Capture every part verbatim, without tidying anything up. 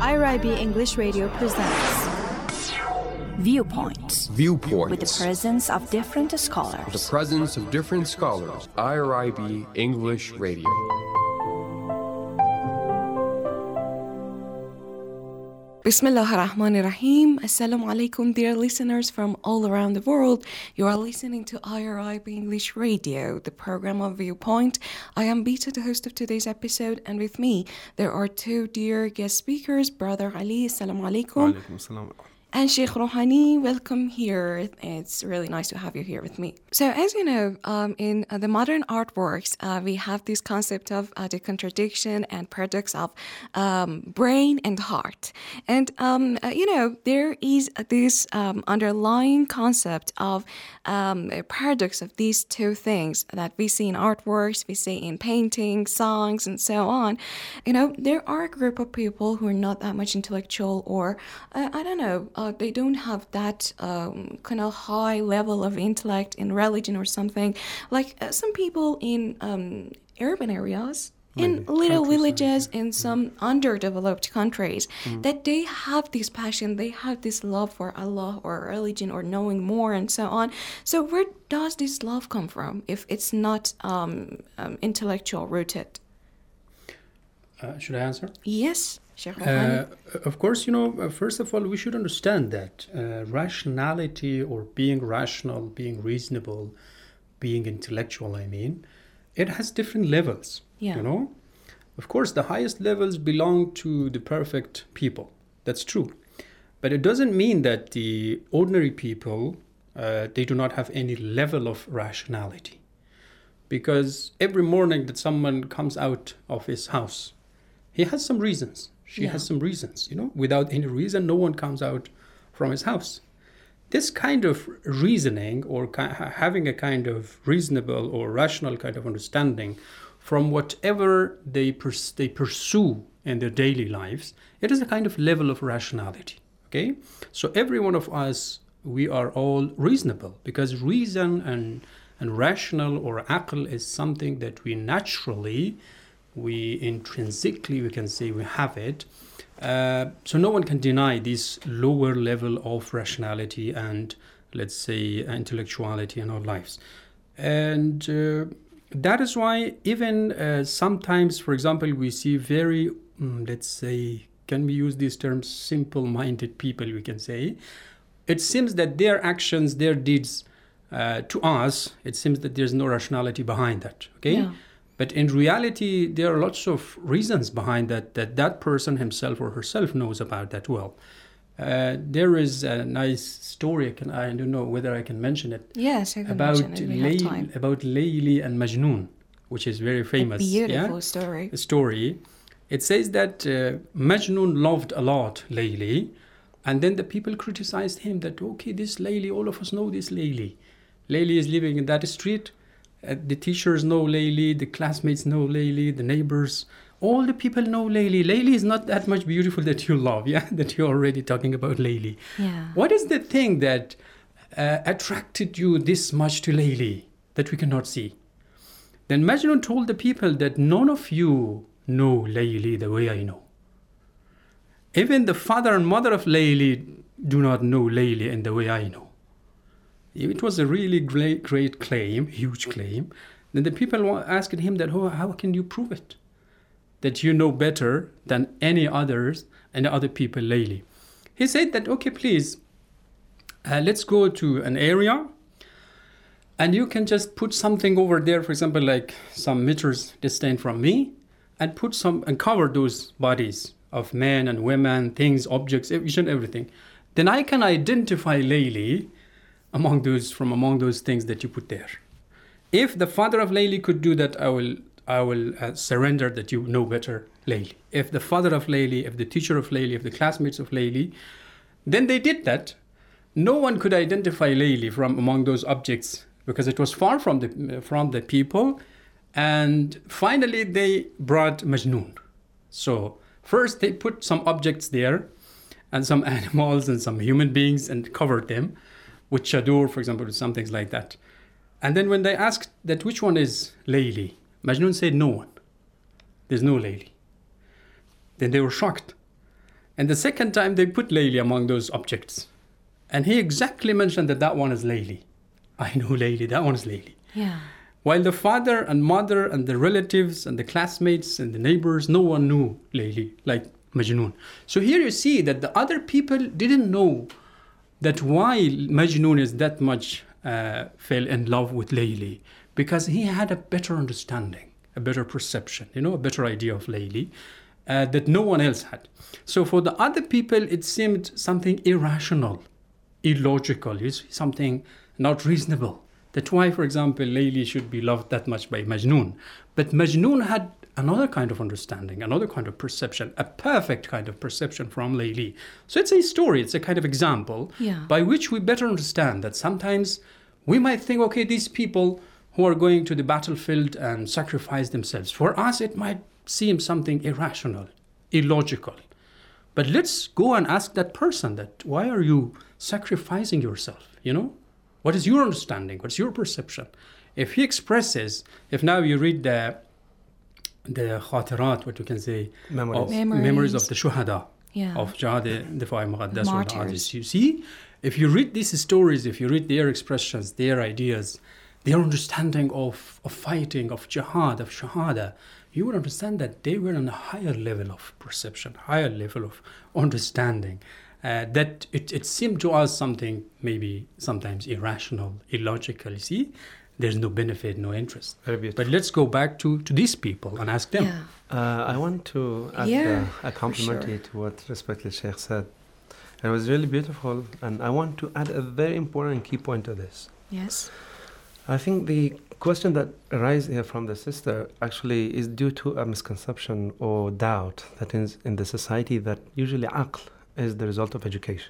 I R I B English Radio presents Viewpoints. Viewpoints. With the presence of different scholars. The presence of different scholars. I R I B English Radio. Bismillah ar-Rahman ar-Rahim. Assalamu alaikum, dear listeners from all around the world. You are listening to I R I B English Radio, the program of Viewpoint. I am Bita, the host of today's episode, and with me there are two dear guest speakers, Brother Ali, assalamu alaikum. Alaikum assalam. And Sheikh Rouhani, welcome here. It's really nice to have you here with me. So as you know, um, in uh, the modern artworks, uh, we have this concept of uh, the contradiction and paradox of um, brain and heart. And, um, uh, you know, there is this um, underlying concept of um, a paradox of these two things that we see in artworks, we see in paintings, songs, and so on. You know, there are a group of people who are not that much intellectual or, uh, I don't know, uh, they don't have that um, kind of high level of intellect in religion or something. Like uh, some people in um, urban areas, in Maybe. little Countryside, villages, yeah. in some underdeveloped countries, Mm. that they have this passion, they have this love for Allah or religion or knowing more and so on. So where does this love come from if it's not um, um, intellectual rooted? Uh, should I answer? Yes, Sheikh Rouhani. Uh, of course, you know, uh, first of all, we should understand that uh, rationality or being rational, being reasonable, being intellectual, I mean, it has different levels, Yeah. you know. Of course, the highest levels belong to the perfect people. That's true. But it doesn't mean that the ordinary people, uh, they do not have any level of rationality. Because every morning that someone comes out of his house, he has some reasons. She Yeah. has some reasons, you know. Without any reason, no one comes out from his house. This kind of reasoning or ki- ha- having a kind of reasonable or rational kind of understanding from whatever they, pers- they pursue in their daily lives, it is a kind of level of rationality, okay? So every one of us, we are all reasonable because reason and, and rational or aql is something that we naturally, we intrinsically, we can say we have it. Uh, so no one can deny this lower level of rationality and, let's say, intellectuality in our lives. And uh, that is why even uh, sometimes, for example, we see very, mm, let's say, can we use these terms, simple-minded people, we can say. It seems that their actions, their deeds, uh, to us, it seems that there's no rationality behind that, okay? Yeah. But in reality, there are lots of reasons behind that, that that person himself or herself knows about that well. Uh, there is a nice story, I, can, I don't know whether I can mention it, Yes, I can about, mention it. We have time. Layl, about Layli and Majnun, which is very famous. A beautiful yeah? story. A story. It says that uh, Majnun loved a lot Layli, and then the people criticized him that, okay, this Layli, all of us know this Layli. Layli is living in that street. Uh, the teachers know Layli, the classmates know Layli, the neighbors, all the people know Layli. Layli is not that much beautiful that you love, yeah, that you're already talking about Layli. Yeah. What is the thing that uh, attracted you this much to Layli that we cannot see? Then Majnun told the people that none of you know Layli the way I know. Even the father and mother of Layli do not know Layli in the way I know. It was a really great, great claim, huge claim. Then the people asked him that, oh, how can you prove it? That you know better than any others and other people Layli. He said that, okay, please, uh, let's go to an area and you can just put something over there, for example, like some meters distant from me, and put some and cover those bodies of men and women, things, objects, each and everything. Then I can identify Layli among those from among those things that you put there. If the father of Layli could do that, I will I will uh, surrender that you know better Layli. If the father of Layli, if the teacher of Layli, if the classmates of Layli, then they did that. No one could identify Layli from among those objects because it was far from the from the people. And finally, they brought Majnun. So first they put some objects there and some animals and some human beings and covered them with chadur, for example, some things like that. And then when they asked that which one is Layli, Majnun said no one. There's no Layli. Then they were shocked. And the second time they put Layli among those objects. And he exactly mentioned that that one is Layli. I know Layli, that one is Layli. Yeah. While the father and mother and the relatives and the classmates and the neighbors, no one knew Layli, like Majnun. So here you see that the other people didn't know that why Majnun is that much uh, fell in love with Layli, because he had a better understanding, a better perception, you know, a better idea of Layli uh, that no one else had. So for the other people, it seemed something irrational, illogical, you see, something not reasonable. That's why, for example, Layli should be loved that much by Majnun. But Majnun had another kind of understanding, another kind of perception, a perfect kind of perception from Layli. So it's a story, it's a kind of example Yeah. by which we better understand that sometimes we might think, okay, these people who are going to the battlefield and sacrifice themselves, for us it might seem something irrational, illogical. But let's go and ask that person that, why are you sacrificing yourself, you know? What is your understanding? What's your perception? If he expresses, if now you read the the khatirat, what you can say, Memories. of Memories. memories of the shuhada, Yeah. of Jihad Difa' Muqaddas wal Martyrs. Aziz. You see, if you read these stories, if you read their expressions, their ideas, their understanding of, of fighting, of jihad, of shahada, you would understand that they were on a higher level of perception, higher level of understanding. Uh, that it, it seemed to us something maybe sometimes irrational, illogical. You see, there's no benefit, no interest. Very beautiful. But let's go back to, to these people and ask them. Yeah. Uh, I want to add Yeah, uh, a compliment sure. to what respected Sheikh said. It was really beautiful, and I want to add a very important key point to this. Yes. I think the question that arises here from the sister actually is due to a misconception or doubt that is in the society that usually aql is the result of education.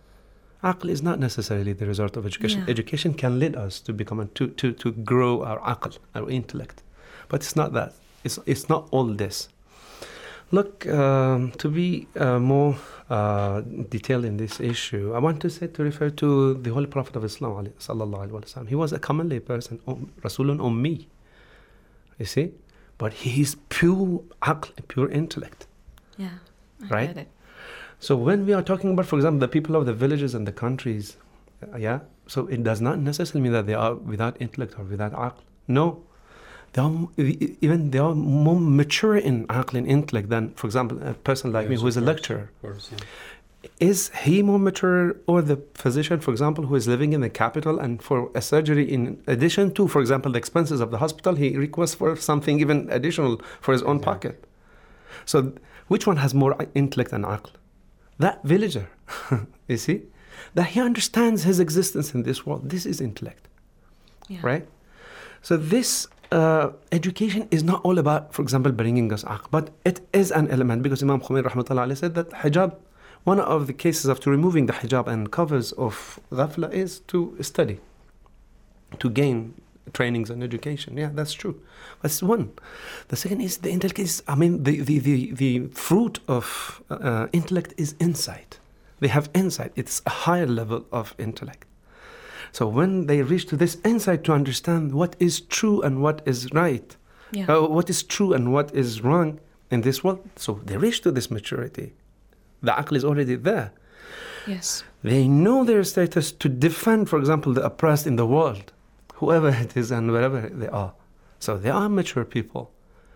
Aql is not necessarily the result of education. Yeah. Education can lead us to become a, to, to, to grow our aql, our intellect. But it's not that. It's, it's not all this. Look, um, to be uh, more uh, detailed in this issue, I want to say to refer to the Holy Prophet of Islam, alayhi- sallallahu alaihi wasallam. He was a common lay person, um, Rasulun Ummi, you see? But he is pure aql, pure intellect. Yeah. I Right? get it. So when we are talking about, for example, the people of the villages and the countries, uh, yeah, so it does not necessarily mean that they are without intellect or without aql. No. They are, m- e- even they are more mature in aql and intellect than, for example, a person like me Yes, who is a of course, lecturer. of course, yeah. Is he more mature, or the physician, for example, who is living in the capital and for a surgery, in addition to, for example, the expenses of the hospital, he requests for something even additional for his own Exactly. pocket. So which one has more intellect and aql? That villager, you see, that he understands his existence in this world. This is intellect, Yeah. right? So this uh, education is not all about, for example, bringing us aql, but it is an element, because Imam Khomeini rahmatullah alayhi said that hijab, one of the cases of to removing the hijab and covers of ghafla is to study, to gain trainings and education. Yeah, that's true. That's one. The second is the intellect is, I mean, the, the, the, the fruit of uh, intellect is insight. They have insight. It's a higher level of intellect. So when they reach to this insight to understand what is true and what is right, Yeah. uh, what is true and what is wrong in this world, so they reach to this maturity. The aql is already there. Yes. They know their status to defend, for example, the oppressed in the world, whoever it is and wherever they are. So they are mature people.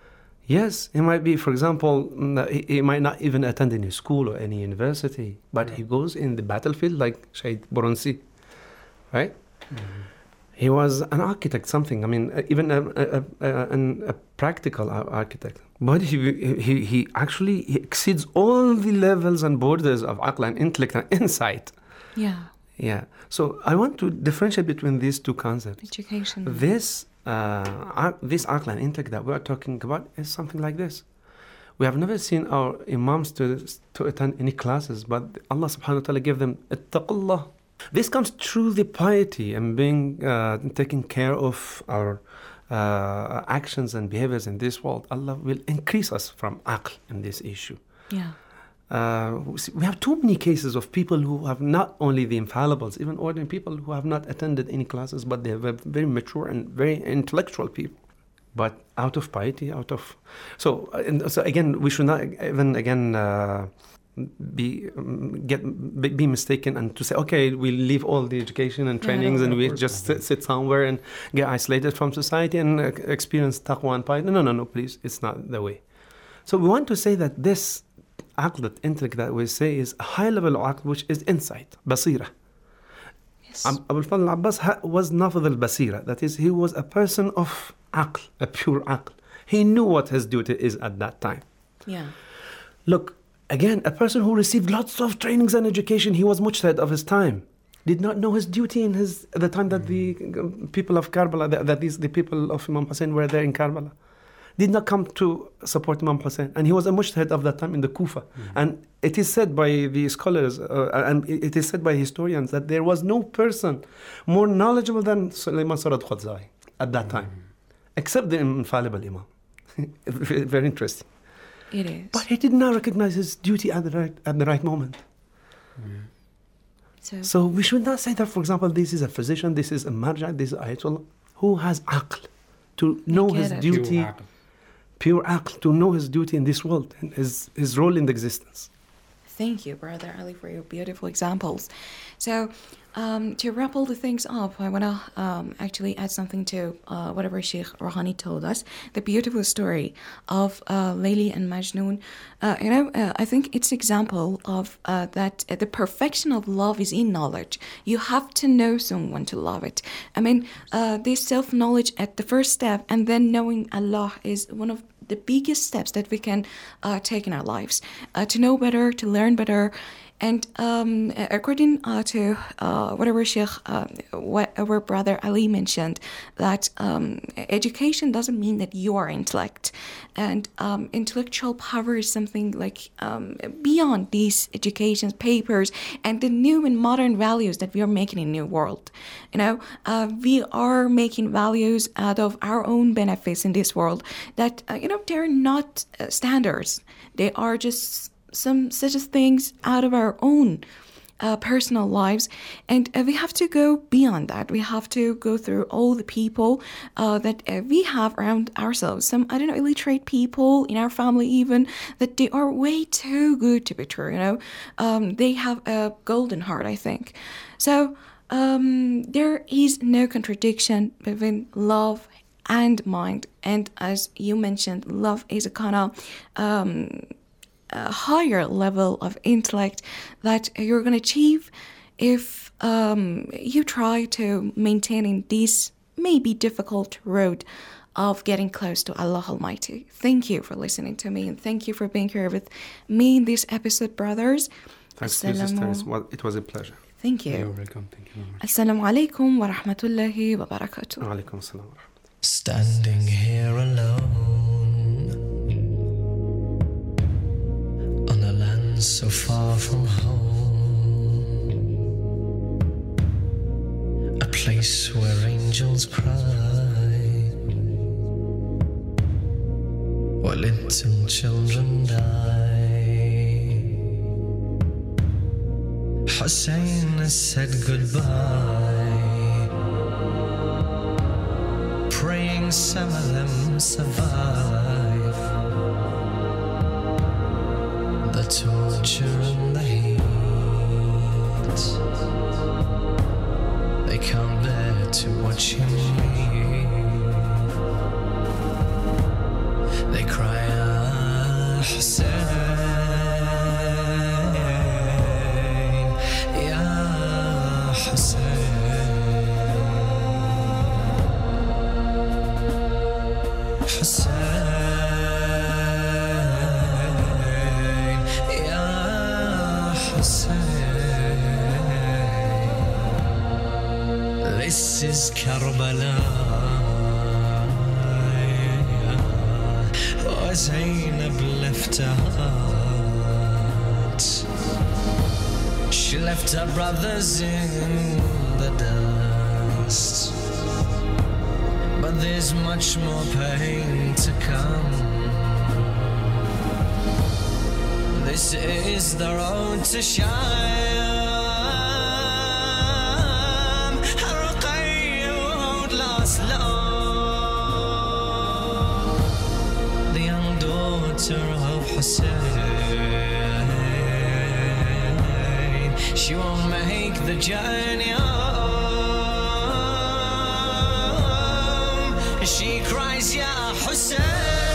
Yes, he might be, for example, n- he he might not even attend any school or any university, but he goes in the battlefield like Shahid Boronsi, right? He was an architect, something. I mean, uh, even a, a, a, an, a practical ar- architect. But he, he, he actually he exceeds all the levels and borders of aql and intellect and insight. Yeah. Yeah. So I want to differentiate between these two concepts. Education. This, uh, ar- this aql and intellect that we're talking about is something like this. We have never seen our imams to, to attend any classes, but Allah subhanahu wa ta'ala gave them ittaqullah. This comes through the piety and being uh, taking care of our uh, actions and behaviors in this world. Allah will increase us from aql in this issue. Yeah. Uh, we see- we have too many cases of people who have not only the infallibles, even ordinary people who have not attended any classes, but they are very mature and very intellectual people. But out of piety, out of... So, uh, and so again, we should not even, again, uh, be um, get be, be mistaken and to say, okay, we'll leave all the education and trainings no, and we course. just sit, sit somewhere and get isolated from society and uh, experience taqwa and piety. No, no, no, please, it's not the way. So we want to say that this aql, that intellect that we say, is a high level of aql, which is insight, basira. Yes. Abu al-Fadl al-Abbas ha- was nafadh al-basira. That is, he was a person of aql, a pure aql. He knew what his duty is at that time. Yeah. Look, again, a person who received lots of trainings and education, he was mujtahid of his time, did not know his duty in his at the time that the people of Karbala, that, that these the people of Imam Hussein were there in Karbala, did not come to support Imam Hussein, and he was a mujtahid of that time in the Kufa. Mm-hmm. And it is said by the scholars uh, and it is said by historians that there was no person more knowledgeable than Sulaiman Surad Khwadzai at that time, mm-hmm. except the infallible Imam. Very interesting. It is. But he did not recognize his duty at the right at the right moment. Mm. So, So we should not say that, for example, this is a physician, this is a marja, this is ayatollah, who has aql, to know get his it. duty, Pure aql. pure aql, to know his duty in this world and his, his role in the existence. thank you, Brother Ali, for your beautiful examples. So, um, to wrap all the things up, I want to um, actually add something to uh, whatever Sheikh Rouhani told us. The beautiful story of uh, Layli and Majnun. Uh, you know, uh, I think it's example of uh, that uh, the perfection of love is in knowledge. You have to know someone to love it. I mean, uh, this self-knowledge at the first step, and then knowing Allah is one of the biggest steps that we can uh, take in our lives. Uh, to know better, to learn better. And um, according uh, to uh, whatever Sheikh, uh, whatever Brother Ali mentioned, that um, education doesn't mean that you are intellect. And um, intellectual power is something like um, beyond these education papers and the new and modern values that we are making in the new world. You know, uh, we are making values out of our own benefits in this world that, uh, you know, they're not uh, standards. They are just some such as things out of our own uh, personal lives, and uh, we have to go beyond that. We have to go through all the people uh, that uh, we have around ourselves. Some, I don't know, illiterate people in our family even, that they are way too good to be true, you know. Um, they have a golden heart, I think. So um, there is no contradiction between love and mind, and as you mentioned, love is a kind of um, a higher level of intellect that you're going to achieve if um, you try to maintain in this maybe difficult road of getting close to Allah Almighty. Thank you for listening to me, and thank you for being here with me in this episode, brothers. Thanks to you, sisters. Well, it was a pleasure. Thank you. You're welcome. Thank you very much. Assalamu alaikum wa rahmatullahi wa barakatuh. Wa alaikum assalam wa rahmatullah. Standing here alone on a land so far from home, a place where angels cry while little children die. Hussein has said goodbye, praying some of them survive the torture and the heat. They can't bear to watch him leave. They cry, Ah Hussein, Ya Hussein. Hussein, Ya Hussein. This is Karbala. Oh, Zainab left her heart. She left her brothers in the dust. But there's much more pain to come. This is the road to Sham. Ruqayya won't last long. The young daughter of Hussein she won't make the journey home. She cries, Ya Hussein.